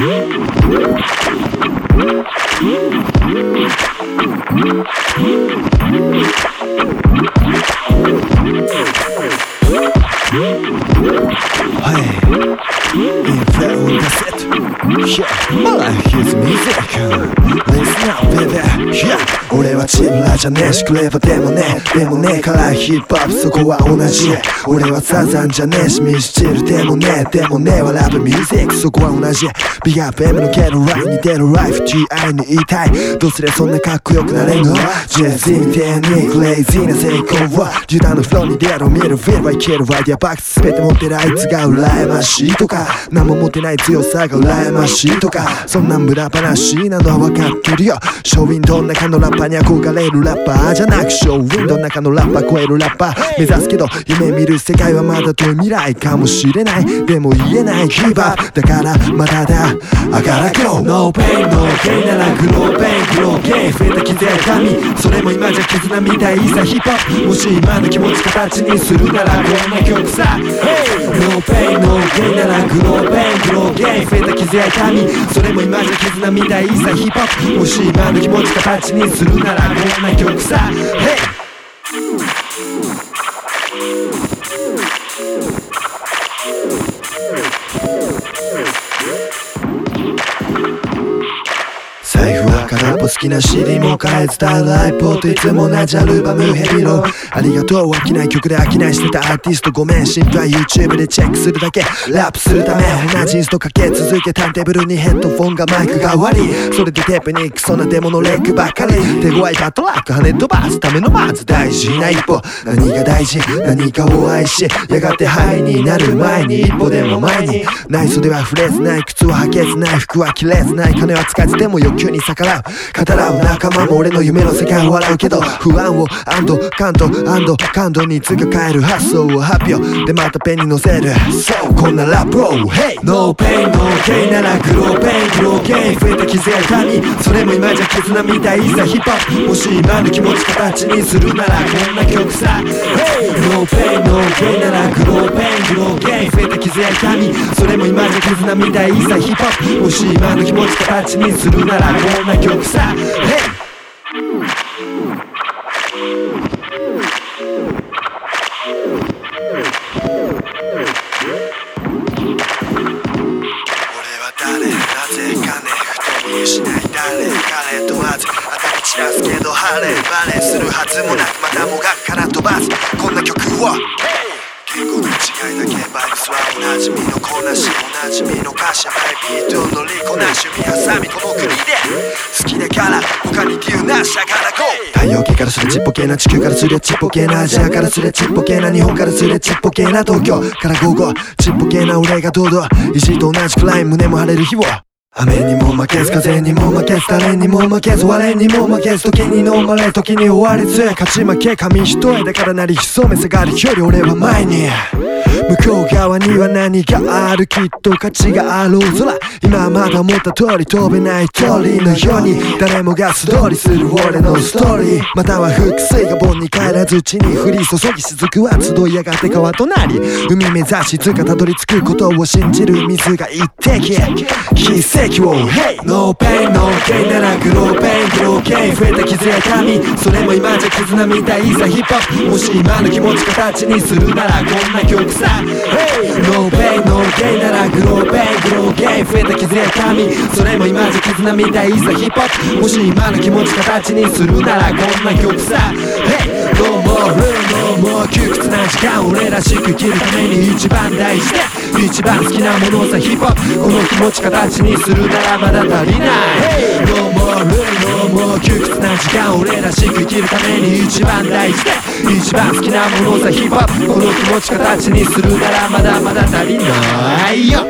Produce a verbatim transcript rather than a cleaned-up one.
In fact, on cassette. Yeah, my life is music. Listen up, baby. Yeah, 俺はチームラじゃねえしクレバでもねえでもねえからヒップホップそこは同じ。俺はサザンじゃねえしミスチルでもねえでもねえはラブミュージックそこは同じ。ビッグアップ M のゲロラインに出るライフ ジーアイ に言いたい。どうすりゃそんなかっこよくなれんの ジェイズー みたいにクレイジーな成功はジュダのフローに出る見るフィルはいけるアイディアバックス全て持ってるあいつが羨ましいとか何も持ってない強さが羨ましいとかそんな無駄話なのは分かってるよ。ショーウィンドウの中のラッパーに憧れるラッパーじゃなくショーウィンドウの中のラッパー超えるラッパー目指すけど夢見る世界はまだ遠い未来かもしれないでも言えないギブアップだからまだだ I gotta go No pain no gain ならグローペングローゲイ増えた傷や痛みそれも今じゃ絆みたいさヒップホップもし今の気持ち形にするならこんな曲さ Hey No pain no gain ならグローペングローゲイ増えた傷や痛みそれも今じゃ絆みたいさヒップホップもし今の気持ち形にするならこんな曲さ Hey財布は空っぽ好きな シーディー も買え伝える iPod いつも同じアルバムヘビロありがとう飽きない曲で飽きないしてたアーティストごめん心配 YouTube でチェックするだけラップするため同じインストかけ続けターンテーブルにヘッドフォンがマイクが割りそれでテープにクソなデモのレックばっかり手強いバットラック跳ね飛ばすためのまず大事な一歩何が大事何かを愛しやがてハイになる前に一歩でも前にない袖は触れずない靴は履けずない服は着れずない金は使っても欲求に逆らう語らう仲間も俺の夢の世界を笑うけど不安をアンド感動アンド感動につが変える発想を発表でまたペンに乗せるそうこんなラップを Hey No pain no gain ならグローペングローゲイ増えた傷や痛みそれも今じゃ絆みたいさヒップホップもし今の気持ち形にするならこんな曲さ Hey No pain no gain ならグローペングローゲイ増えた傷や痛みそれも今じゃ絆みたいさヒップホップもし今の気持ち形にするならこんな曲さ Hey誰なぜかねふと見失い誰彼問わず当たり散らすけど晴れバレするはずもなくまたもがから飛ばすこんな曲を言語の違いだけバイブスはおなじみのこなしおなじみの歌詞ハイビート乗りこなし指挟みこの国で好きだから他に理由なしだからゴー太陽系からすれちっぽけな地球からすれちっぽけなアジアからすれちっぽけな日本からすれちっぽけな東京から午後ちっぽけな俺が堂々石と同じくらい胸も張れる日を雨にも負けず風にも負けず誰にも負けず我にも負けず時に飲まれ時に追われず勝ち負け紙一重だからなり潜め下がるより俺は前に向こう側には何があるきっと価値があろう空今まだ思った通り飛べない鳥のように誰もが素通りする俺のストーリーまたは複水が盆に帰らず地に降り注ぎ雫は集いやがて川となり海目指しいつかたどり着くことを信じる水が一滴奇跡を Hey No pain no gain ならグローペングローゲイ増えた傷や痛みそれも今じゃ絆みたいさヒップホップもし今の気持ち形にするならこんな曲さ Hey No pain no gain ならグローペングローゲイ増えた傷や痛みそれも今じゃ絆みたいさヒップホップもし今の気持ち形にするならこんな曲さ Hey No more room no more 窮屈な時間俺らしく生きるために一番大事で一番好きなものさヒップホップこの気持ち形にするならまだ足りない Hey No more room no more 窮屈な時間俺らしく生きるために一番大事で一番好きなものさヒップホップこの気持ち形にするならまだまだ足りないよ